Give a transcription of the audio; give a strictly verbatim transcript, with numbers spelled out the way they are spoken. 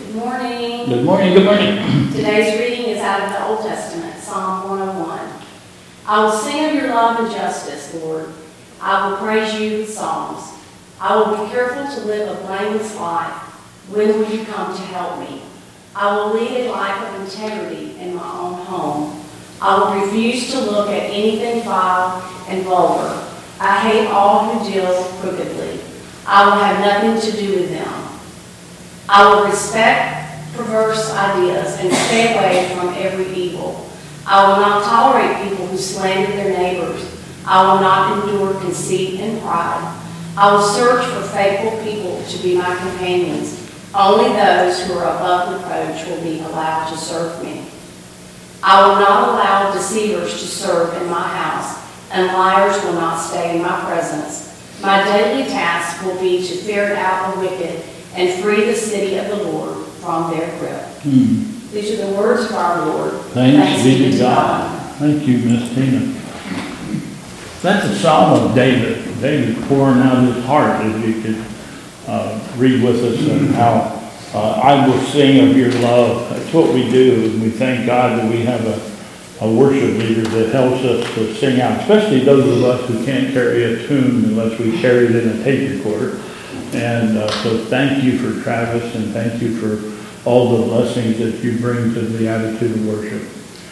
Good morning. Good morning, good morning. Today's reading is out of the Old Testament, Psalm one oh one. I will sing of your love and justice, Lord. I will praise you with songs. I will be careful to live a blameless life. When will you come to help me? I will lead a life of integrity in my own home. I will refuse to look at anything vile and vulgar. I hate all who deal crookedly. I will have nothing to do with them. I will respect perverse ideas and stay away from every evil. I will not tolerate people who slander their neighbors. I will not endure conceit and pride. I will search for faithful people to be my companions. Only those who are above reproach will be allowed to serve me. I will not allow deceivers to serve in my house, and liars will not stay in my presence. My daily task will be to ferret out the wicked and free the city of the Lord from their grip. Hmm. These are the words of our Lord. Thanks, Thanks be to God. God. Thank you, Miss Tina. That's a psalm of David. David pouring out his heart, as you could uh, read with us, and how uh, I will sing of your love. That's what we do, and we thank God that we have a, a worship leader that helps us to sing out, especially those of us who can't carry a tune unless we carry it in a tape recorder. And uh, so thank you for Travis, and thank you for all the blessings that you bring to the attitude of worship.